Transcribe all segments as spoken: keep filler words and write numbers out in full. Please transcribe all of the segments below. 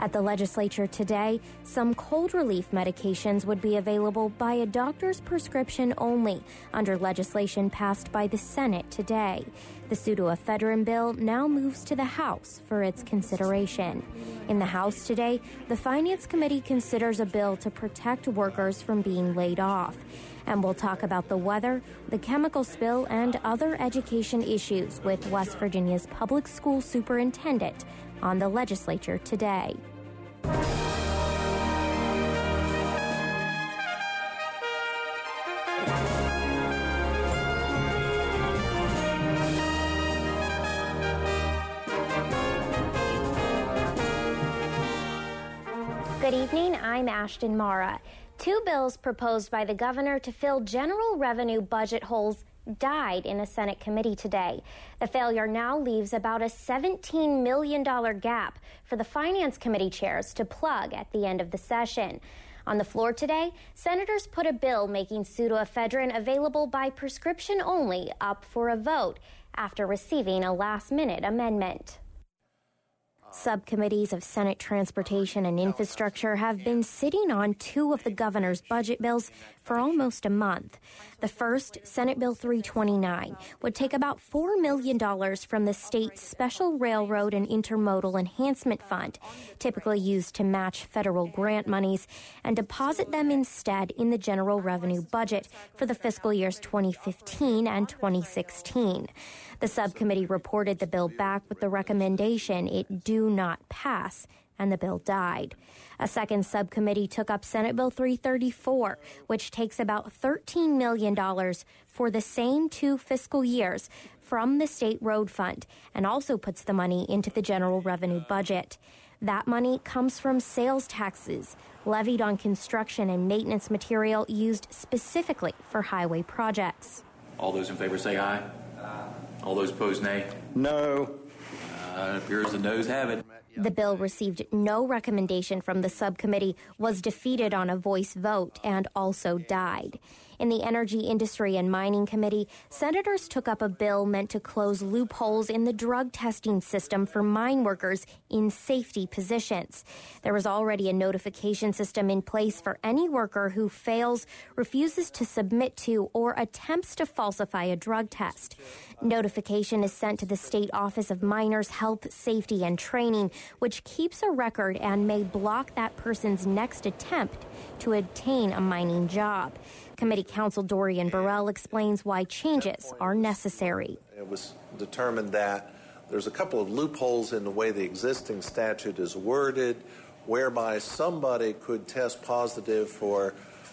At the legislature today, some cold relief medications would be available by a doctor's prescription only under legislation passed by the Senate today. The pseudoephedrine bill now moves to the House for its consideration. In the House today, the Finance Committee considers a bill to protect workers from being laid off. And we'll talk about the weather, the chemical spill, and other education issues with West Virginia's public school superintendent on the legislature today. Good evening, I'm Ashton Mara. Two bills proposed by the governor to fill general revenue budget holes died in a Senate committee today. The failure now leaves about a seventeen million dollars gap for the Finance Committee chairs to plug at the end of the session. On the floor today, senators put a bill making pseudoephedrine available by prescription only up for a vote after receiving a last-minute amendment. Subcommittees of Senate Transportation and Infrastructure have been sitting on two of the governor's budget bills for almost a month. The first, Senate Bill three twenty-nine, would take about four million dollars from the state's Special Railroad and Intermodal Enhancement Fund, typically used to match federal grant monies, and deposit them instead in the general revenue budget for the fiscal years twenty fifteen and twenty sixteen. The subcommittee reported the bill back with the recommendation it do not pass, and the bill died. A second subcommittee took up Senate Bill three thirty-four, which takes about thirteen million dollars for the same two fiscal years from the state road fund and also puts the money into the general revenue budget. That money comes from sales taxes levied on construction and maintenance material used specifically for highway projects. All those in favor say aye. All those opposed, nay. No. Uh, it appears the noes have it. The bill received no recommendation from the subcommittee, was defeated on a voice vote, and also died. In the Energy, Industry, and Mining Committee, senators took up a bill meant to close loopholes in the drug testing system for mine workers in safety positions. There was already a notification system in place for any worker who fails, refuses to submit to, or attempts to falsify a drug test. Notification is sent to the State Office of Miners Health, Safety, and Training, which keeps a record and may block that person's next attempt to obtain a mining job. Committee Counsel Dorian Burrell explains why changes are necessary. It was determined that there's a couple of loopholes in the way the existing statute is worded, whereby somebody could test positive for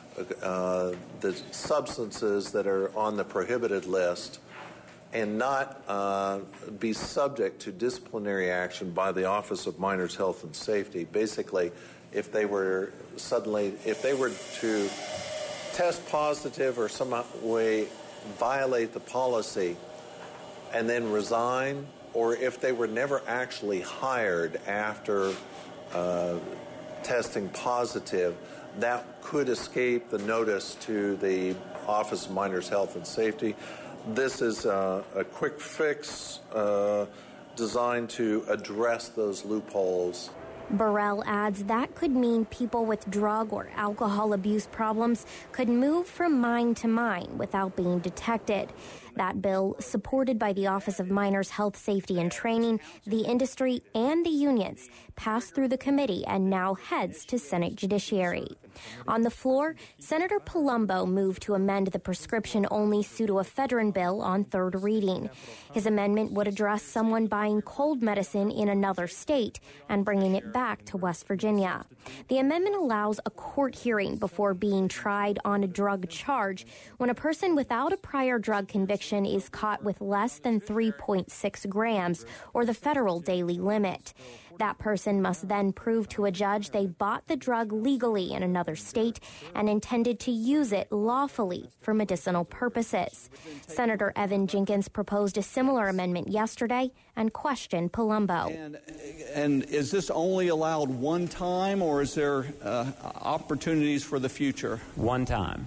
uh, the substances that are on the prohibited list and not uh, be subject to disciplinary action by the Office of Miners Health and Safety. Basically, if they were suddenly, if they were to test positive or some way violate the policy and then resign, or if they were never actually hired after uh, testing positive, that could escape the notice to the Office of Miners Health and Safety. This is uh, a quick fix uh, designed to address those loopholes. Burrell adds that could mean people with drug or alcohol abuse problems could move from mine to mine without being detected. That bill, supported by the Office of Miners Health, Safety, and Training, the industry, and the unions, passed through the committee and now heads to Senate Judiciary. On the floor, Senator Palumbo moved to amend the prescription-only pseudoephedrine bill on third reading. His amendment would address someone buying cold medicine in another state and bringing it back to West Virginia. The amendment allows a court hearing before being tried on a drug charge when a person without a prior drug conviction is caught with less than three point six grams, or the federal daily limit. That person must then prove to a judge they bought the drug legally in another state and intended to use it lawfully for medicinal purposes. Senator Evan Jenkins proposed a similar amendment yesterday and questioned Palumbo. And, and is this only allowed one time, or is there uh, opportunities for the future? One time.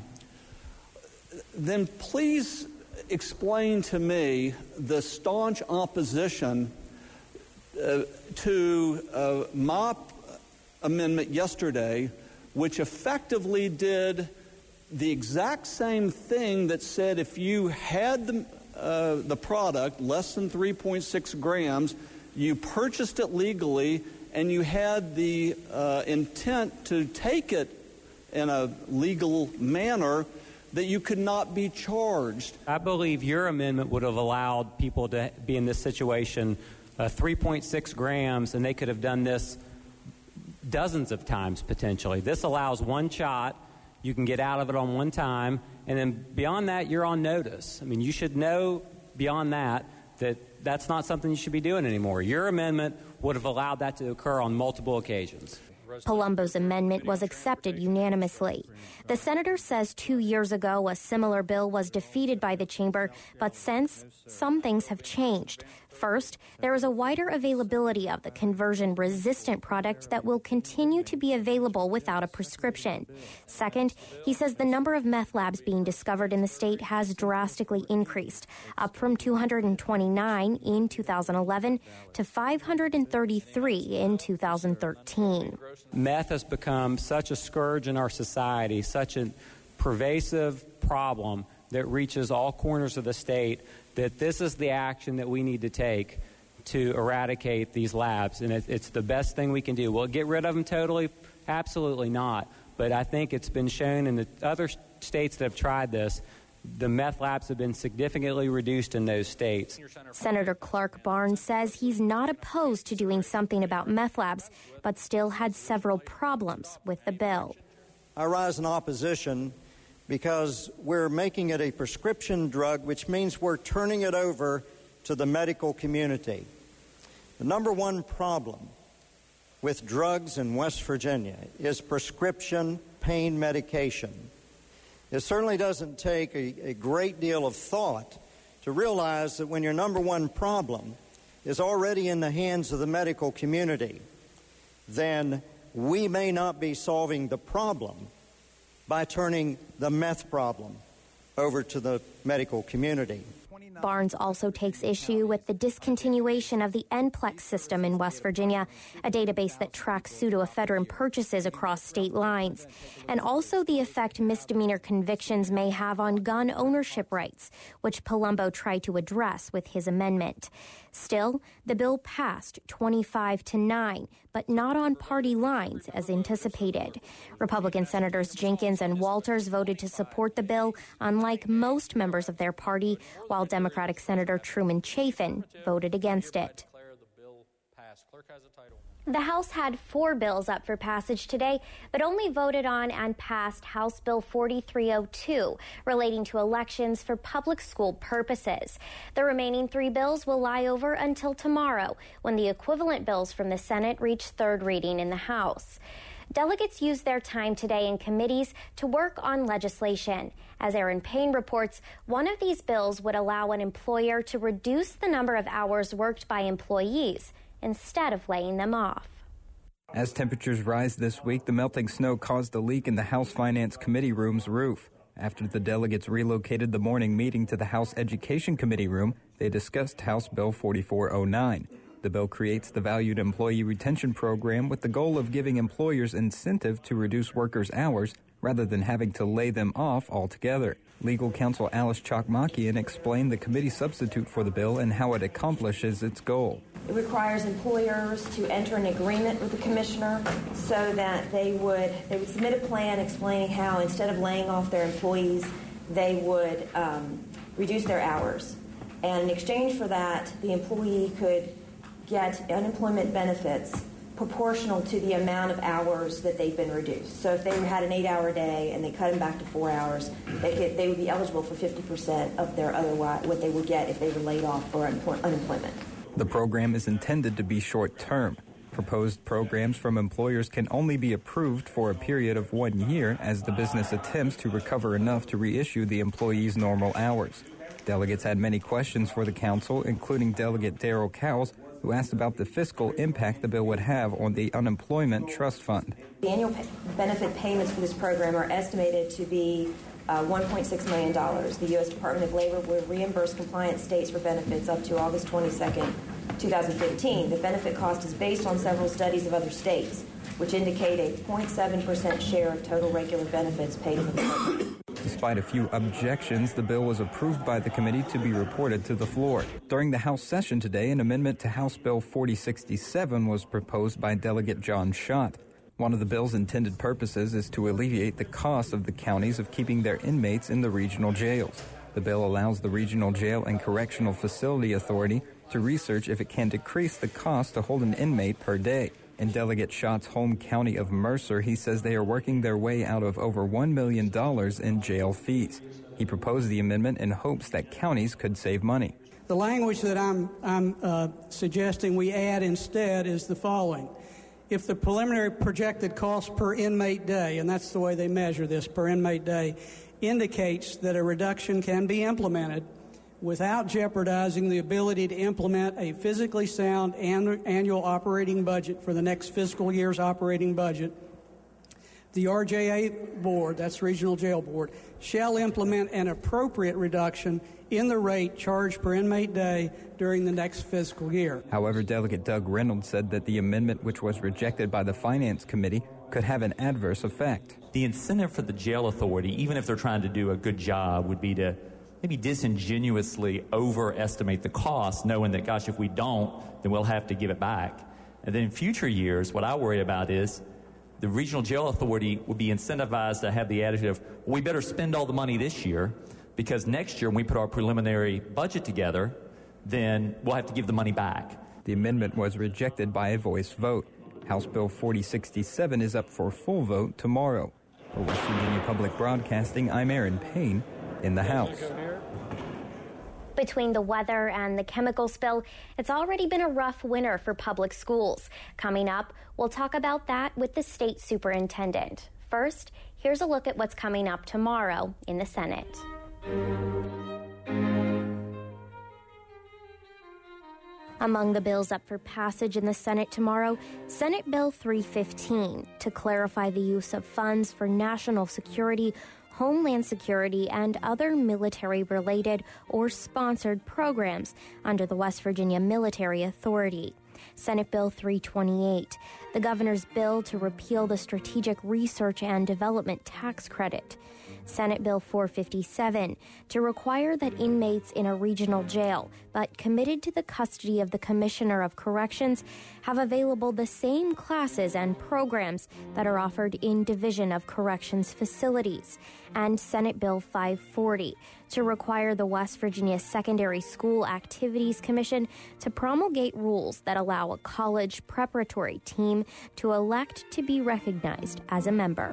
Then please explain to me the staunch opposition uh, to uh, my amendment yesterday, which effectively did the exact same thing that said if you had the, uh, the product less than three point six grams, you purchased it legally, and you had the uh, intent to take it in a legal manner, that you could not be charged. I believe your amendment would have allowed people to be in this situation, uh, three point six grams, and they could have done this dozens of times potentially. This allows one shot. You can get out of it on one time, and then beyond that, you're on notice. I mean, you should know beyond that that that's not something you should be doing anymore. Your amendment would have allowed that to occur on multiple occasions. Palumbo's amendment was accepted unanimously. The senator says two years ago a similar bill was defeated by the chamber, but since, some things have changed. First, there is a wider availability of the conversion-resistant product that will continue to be available without a prescription. Second, he says the number of meth labs being discovered in the state has drastically increased, up from two hundred twenty-nine in two thousand eleven to five hundred thirty-three in two thousand thirteen. Meth has become such a scourge in our society, such a pervasive problem that reaches all corners of the state, that this is the action that we need to take to eradicate these labs. And it, it's the best thing we can do. Will it get rid of them totally? Absolutely not. But I think it's been shown in the other states that have tried this, the meth labs have been significantly reduced in those states. Senator Clark Barnes says he's not opposed to doing something about meth labs, but still had several problems with the bill. I rise in opposition because we're making it a prescription drug, which means we're turning it over to the medical community. The number one problem with drugs in West Virginia is prescription pain medication. It certainly doesn't take a, a great deal of thought to realize that when your number one problem is already in the hands of the medical community, then we may not be solving the problem by turning the meth problem over to the medical community. Barnes also takes issue with the discontinuation of the N P L E X system in West Virginia, a database that tracks pseudoephedrine purchases across state lines, and also the effect misdemeanor convictions may have on gun ownership rights, which Palumbo tried to address with his amendment. Still, the bill passed twenty-five to nine, but not on party lines as anticipated. Republican Senators Jenkins and Walters voted to support the bill, unlike most members of their party, while Democratic Senator Truman Chafin voted against it. The House had four bills up for passage today, but only voted on and passed House Bill forty-three oh two, relating to elections for public school purposes. The remaining three bills will lie over until tomorrow, when the equivalent bills from the Senate reach third reading in the House. Delegates used their time today in committees to work on legislation. As Aaron Payne reports, one of these bills would allow an employer to reduce the number of hours worked by employees instead of laying them off. As temperatures rise this week, the melting snow caused a leak in the House Finance Committee room's roof. After the delegates relocated the morning meeting to the House Education Committee room, they discussed House Bill forty-four oh nine. The bill creates the Valued Employee Retention Program with the goal of giving employers incentive to reduce workers' hours rather than having to lay them off altogether. Legal counsel Alice Chokmakian explained the committee substitute for the bill and how it accomplishes its goal. It requires employers to enter an agreement with the commissioner so that they would they would submit a plan explaining how, instead of laying off their employees, they would um, reduce their hours. And in exchange for that, the employee could get unemployment benefits proportional to the amount of hours that they've been reduced. So if they had an eight-hour day and they cut them back to four hours, they could they would be eligible for fifty percent of their otherwise what they would get if they were laid off for unemployment. The program is intended to be short-term. Proposed programs from employers can only be approved for a period of one year as the business attempts to recover enough to reissue the employees' normal hours. Delegates had many questions for the council, including Delegate Darrell Cowles, who asked about the fiscal impact the bill would have on the Unemployment Trust Fund. The annual pay- benefit payments for this program are estimated to be uh, one point six million dollars. The U S Department of Labor will reimburse compliant states for benefits up to August twenty-second, twenty fifteen. The benefit cost is based on several studies of other states. which indicate a zero point seven percent share of total regular benefits paid for the program. Despite a few objections, the bill was approved by the committee to be reported to the floor. During the House session today, an amendment to House Bill forty sixty-seven was proposed by Delegate John Schott. One of the bill's intended purposes is to alleviate the cost of the counties of keeping their inmates in the regional jails. The bill allows the Regional Jail and Correctional Facility Authority to research if it can decrease the cost to hold an inmate per day. In Delegate Schott's home county of Mercer, he says they are working their way out of over one million dollars in jail fees. He proposed the amendment in hopes that counties could save money. The language that I'm, I'm uh, suggesting we add instead is the following. If the preliminary projected cost per inmate day, and that's the way they measure this, per inmate day, indicates that a reduction can be implemented without jeopardizing the ability to implement a physically sound annual operating budget for the next fiscal year's operating budget, the R J A Board, that's Regional Jail Board, shall implement an appropriate reduction in the rate charged per inmate day during the next fiscal year. However, Delegate Doug Reynolds said that the amendment, which was rejected by the Finance Committee, could have an adverse effect. The incentive for the jail authority, even if they're trying to do a good job, would be to maybe disingenuously overestimate the cost, knowing that, gosh, if we don't, then we'll have to give it back. And then in future years, what I worry about is the regional jail authority would be incentivized to have the attitude of, well, we better spend all the money this year, because next year when we put our preliminary budget together, then we'll have to give the money back. The amendment was rejected by a voice vote. House Bill forty sixty-seven is up for full vote tomorrow. For West Virginia Public Broadcasting, I'm Aaron Payne in the House. Between the weather and the chemical spill, it's already been a rough winter for public schools. Coming up, we'll talk about that with the state superintendent. First, here's a look at what's coming up tomorrow in the Senate. Among the bills up for passage in the Senate tomorrow, Senate Bill three fifteen to clarify the use of funds for national security, homeland security, and other military-related or sponsored programs under the West Virginia Military Authority. Senate Bill three twenty-eight, the governor's bill to repeal the Strategic Research and Development Tax Credit. Senate Bill four fifty-seven, to require that inmates in a regional jail but committed to the custody of the Commissioner of Corrections have available the same classes and programs that are offered in Division of Corrections facilities. And Senate Bill five forty, to require the West Virginia Secondary School Activities Commission to promulgate rules that allow a college preparatory team to elect to be recognized as a member.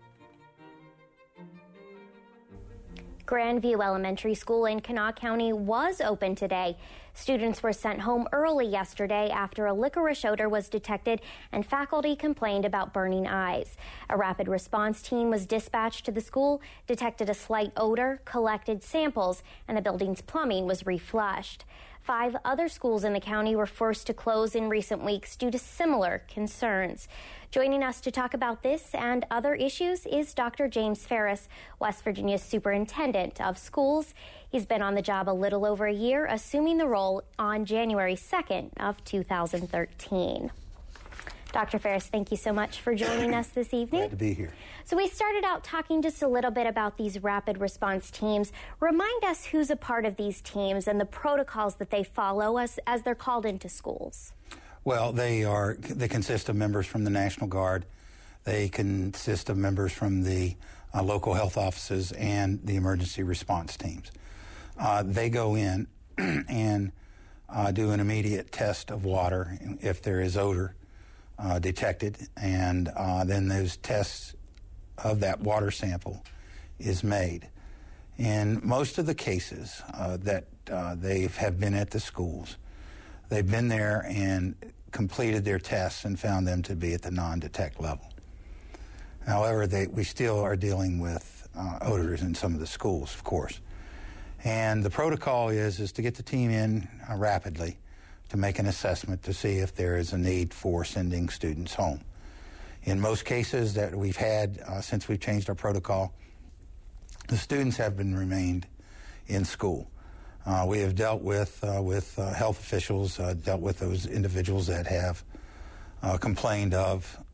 Grandview Elementary School in Kanawha County was open today. Students were sent home early yesterday after a licorice odor was detected and faculty complained about burning eyes. A rapid response team was dispatched to the school, detected a slight odor, collected samples, and the building's plumbing was reflushed. Five other schools in the county were forced to close in recent weeks due to similar concerns. Joining us to talk about this and other issues is Doctor James Ferris, West Virginia's Superintendent of Schools. He's been on the job a little over a year, assuming the role on January second of two thousand thirteen. Doctor Ferris, thank you so much for joining us this evening. Glad to be here. So we started out talking just a little bit about these rapid response teams. Remind us who's a part of these teams and the protocols that they follow as, as they're called into schools. Well, they are. They consist of members from the National Guard. They consist of members from the uh, local health offices and the emergency response teams. Uh, they go in and uh, do an immediate test of water if there is odor uh, detected, and uh, then those tests of that water sample is made. In most of the cases uh, that uh, they have been at the schools, they've been there and completed their tests and found them to be at the non-detect level. However, they, we still are dealing with uh, odors in some of the schools, of course. And the protocol is, is to get the team in uh, rapidly to make an assessment to see if there is a need for sending students home. In most cases that we've had uh, since we've changed our protocol, the students have been remained in school. Uh, we have dealt with uh, with uh, health officials, uh, dealt with those individuals that have uh, complained of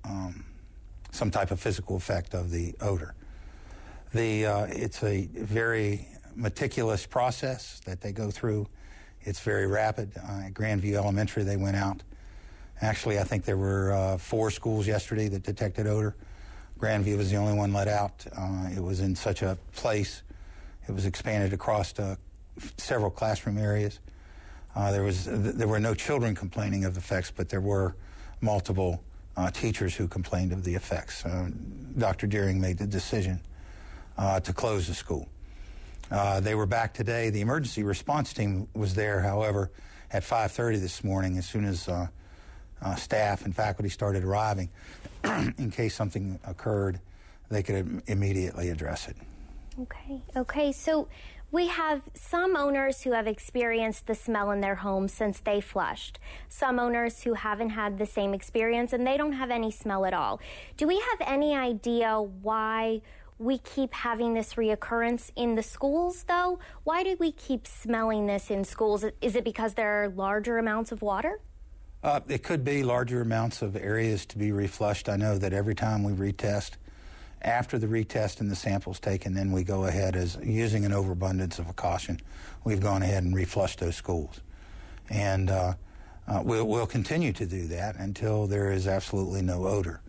um, some type of physical effect of the odor. The uh, it's a very meticulous process that they go through. It's very rapid. Uh, at Grandview Elementary, they went out. Actually, I think there were uh, four schools yesterday that detected odor. Grandview was the only one let out. Uh, it was in such a place. It was expanded across uh, several classroom areas. Uh, there was there were no children complaining of effects, but there were multiple uh, teachers who complained of the effects. Uh, Doctor Deering made the decision uh, to close the school. Uh, they were back today. The emergency response team was there, however, at five thirty this morning, as soon as uh, uh, staff and faculty started arriving. In case something occurred, they could im- immediately address it. Okay, okay. So we have some owners who have experienced the smell in their homes since they flushed. Some owners who haven't had the same experience and they don't have any smell at all. Do we have any idea why we keep having this reoccurrence in the schools, though? Why do we keep smelling this in schools? Is it because there are larger amounts of water? Uh, it could be larger amounts of areas to be reflushed. I know that every time we retest, after the retest and the sample's taken, then we go ahead, as using an overabundance of a caution, we've gone ahead and reflushed those schools. And uh, uh, we'll, we'll continue to do that until there is absolutely no odor.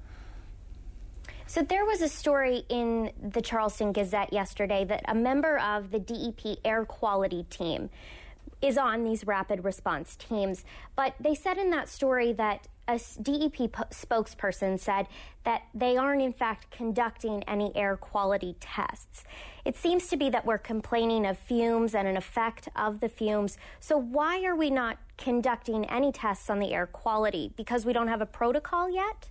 So there was a story in the Charleston Gazette yesterday that a member of the D E P air quality team is on these rapid response teams. But they said in that story that a D E P p- spokesperson said that they aren't, in fact, conducting any air quality tests. It seems to be that we're complaining of fumes and an effect of the fumes. So why are we not conducting any tests on the air quality? Because we don't have a protocol yet?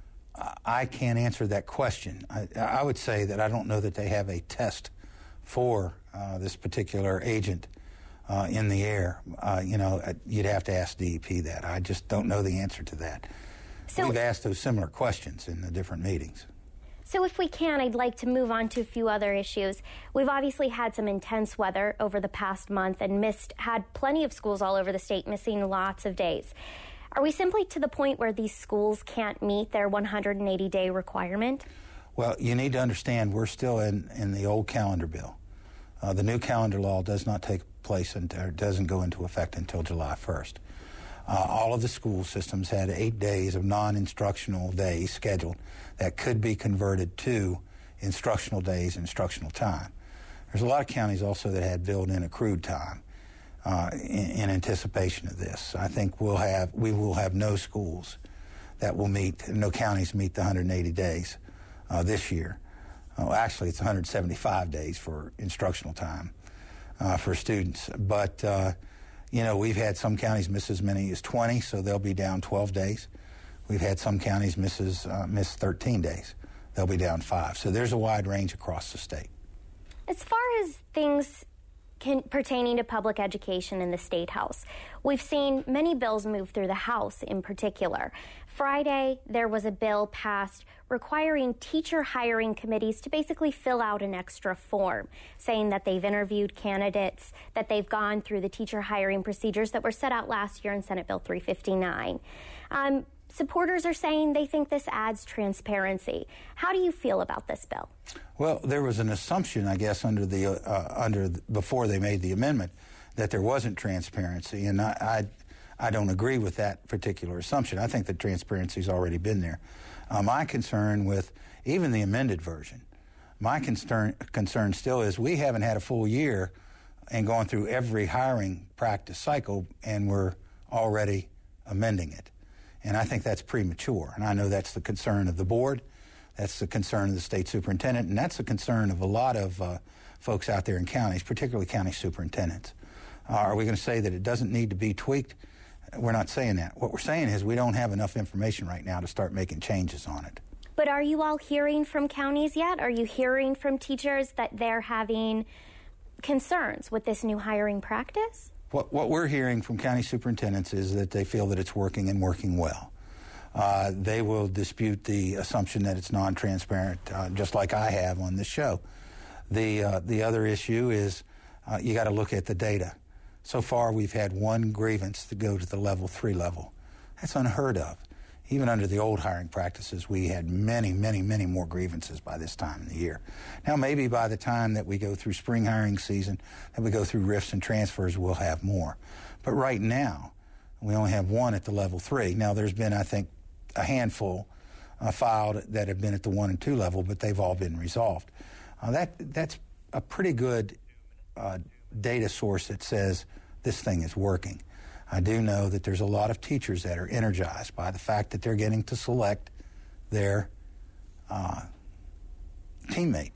I can't answer that question. I, I would say that I don't know that they have a test for uh, this particular agent uh, in the air. Uh, you know, you'd have to ask D E P that. I just don't know the answer to that. So, we've asked those similar questions in the different meetings. So if we can, I'd like to move on to a few other issues. We've obviously had some intense weather over the past month and missed, had plenty of schools all over the state missing lots of days. Are we simply to the point where these schools can't meet their one hundred eighty day requirement? Well, you need to understand we're still in, in the old calendar bill. Uh, the new calendar law does not take place until, doesn't go into effect until July first. Uh, all of the school systems had eight days of non-instructional days scheduled that could be converted to instructional days, instructional time. There's a lot of counties also that had built-in accrued time. Uh, in, in anticipation of this, I think we'll have we will have no schools that will meet, no counties meet the one hundred eighty days uh, this year. Uh, actually, it's one hundred seventy-five days for instructional time uh, for students. But uh, you know, we've had some counties miss as many as twenty, so they'll be down twelve days. We've had some counties miss as, uh, miss thirteen days. They'll be down five. So there's a wide range across the state. As far as things Can, pertaining to public education in the State House, we've seen many bills move through the House in particular. Friday, there was a bill passed requiring teacher hiring committees to basically fill out an extra form, saying that they've interviewed candidates, that they've gone through the teacher hiring procedures that were set out last year in Senate Bill three fifty-nine. Um, Supporters are saying they think this adds transparency. How do you feel about this bill? Well, there was an assumption, I guess, under the uh, under the, before they made the amendment, that there wasn't transparency, and I, I I don't agree with that particular assumption. I think that transparency's already been there. Uh, my concern with even the amended version, my concern concern still is we haven't had a full year and gone through every hiring practice cycle, and we're already amending it. And I think that's premature. And I know that's the concern of the board, that's the concern of the state superintendent, and that's the concern of a lot of uh, folks out there in counties, particularly county superintendents. Uh, are we going to say that it doesn't need to be tweaked? We're not saying that. What we're saying is we don't have enough information right now to start making changes on it. But are you all hearing from counties yet? Are you hearing from teachers that they're having concerns with this new hiring practice? What, what we're hearing from county superintendents is that they feel that it's working and working well. Uh, they will dispute the assumption that it's non-transparent, uh, just like I have on this show. The, uh, the other issue is uh, you got to look at the data. So far, we've had one grievance to go to the level three level. That's unheard of. even under the old hiring practices, we had many, many, many more grievances by this time in the year. Now, maybe by the time that we go through spring hiring season, and we go through rifts and transfers, we'll have more. But right now, we only have one at the level three. Now, there's been, I think, a handful uh, filed that have been at the one and two level, but they've all been resolved. Uh, that that's a pretty good uh, data source that says this thing is working. I do know that there's a lot of teachers that are energized by the fact that they're getting to select their uh, teammate.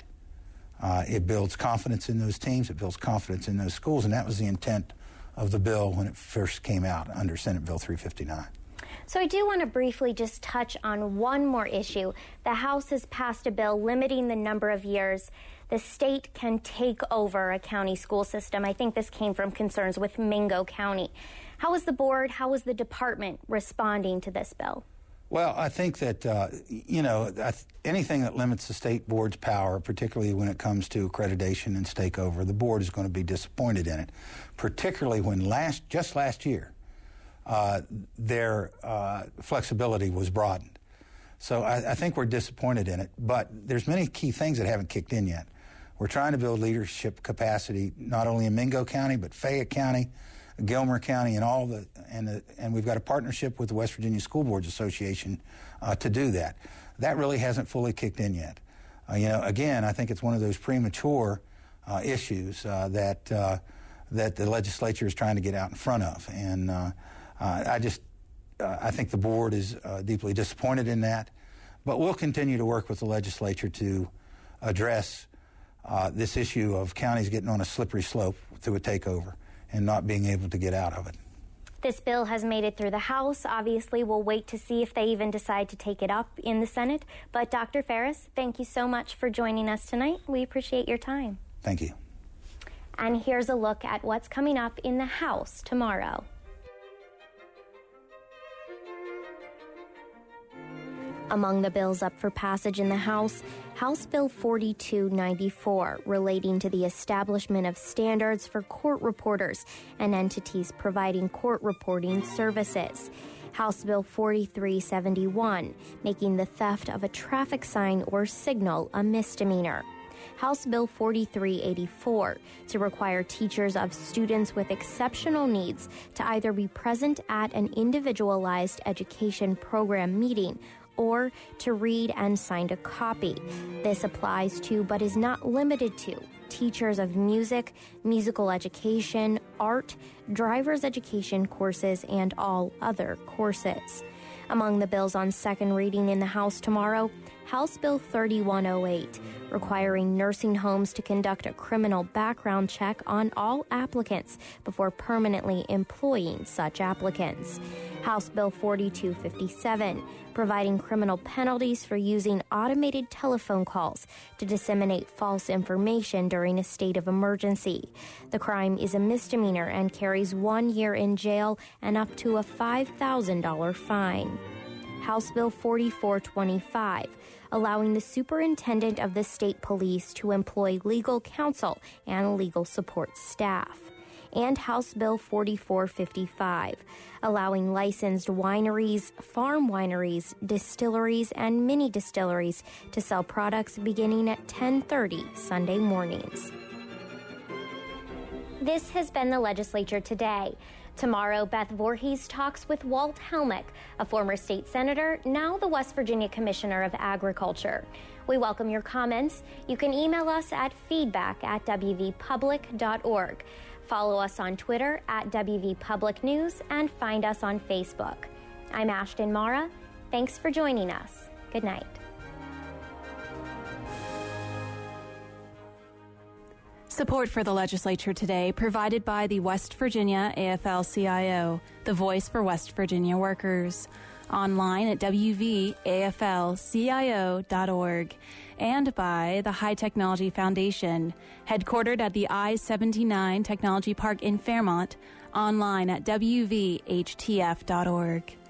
Uh, it builds confidence in those teams. It builds confidence in those schools, and that was the intent of the bill when it first came out under Senate Bill three fifty-nine. So I do want to briefly just touch on one more issue. The House has passed a bill limiting the number of years the state can take over a county school system. I think this came from concerns with Mingo County. How is the board, how is the department responding to this bill? Well, I think that, uh, you know, anything that limits the state board's power, particularly when it comes to accreditation and takeover, the board is going to be disappointed in it, particularly when last, just last year, uh, their uh, flexibility was broadened. So I, I think we're disappointed in it, but there's many key things that haven't kicked in yet. We're trying to build leadership capacity not only in Mingo County, but Fayette County, Gilmer County, and all the and the, and we've got a partnership with the West Virginia School Boards Association uh, to do that. That really hasn't fully kicked in yet. Uh, you know, again, I think it's one of those premature uh, issues uh, that uh, that the legislature is trying to get out in front of, and uh, uh, I just uh, I think the board is uh, deeply disappointed in that. But we'll continue to work with the legislature to address uh, this issue of counties getting on a slippery slope through a takeover and not being able to get out of it. This bill has made it through the House. Obviously, we'll wait to see if they even decide to take it up in the Senate. But Doctor Ferris, thank you so much for joining us tonight. We appreciate your time. Thank you. And here's a look at what's coming up in the House tomorrow. Among the bills up for passage in the House, House Bill forty-two ninety-four, relating to the establishment of standards for court reporters and entities providing court reporting services. House Bill forty-three seventy-one, making the theft of a traffic sign or signal a misdemeanor. House Bill forty-three eighty-four, to require teachers of students with exceptional needs to either be present at an individualized education program meeting or to read and sign a copy. This applies to, but is not limited to, teachers of music, musical education, art, driver's education courses, and all other courses. Among the bills on second reading in the House tomorrow, House Bill thirty-one oh eight, requiring nursing homes to conduct a criminal background check on all applicants before permanently employing such applicants. House Bill forty-two fifty-seven, providing criminal penalties for using automated telephone calls to disseminate false information during a state of emergency. The crime is a misdemeanor and carries one year in jail and up to a five thousand dollars fine. House Bill forty-four twenty-five, allowing the superintendent of the state police to employ legal counsel and legal support staff. And House Bill forty-four fifty-five, allowing licensed wineries, farm wineries, distilleries, and mini distilleries to sell products beginning at ten thirty Sunday mornings. This has been the Legislature Today. Tomorrow, Beth Voorhees talks with Walt Helmick, a former state senator, now the West Virginia Commissioner of Agriculture. We welcome your comments. You can email us at feedback at w v public dot org. Follow us on Twitter at W V Public News and find us on Facebook. I'm Ashton Mara. Thanks for joining us. Good night. Support for the Legislature Today provided by the West Virginia A F L C I O, the voice for West Virginia workers. Online at w v a f l c i o dot org, and by the High Technology Foundation, headquartered at the I seventy-nine Technology Park in Fairmont, online at w v h t f dot org.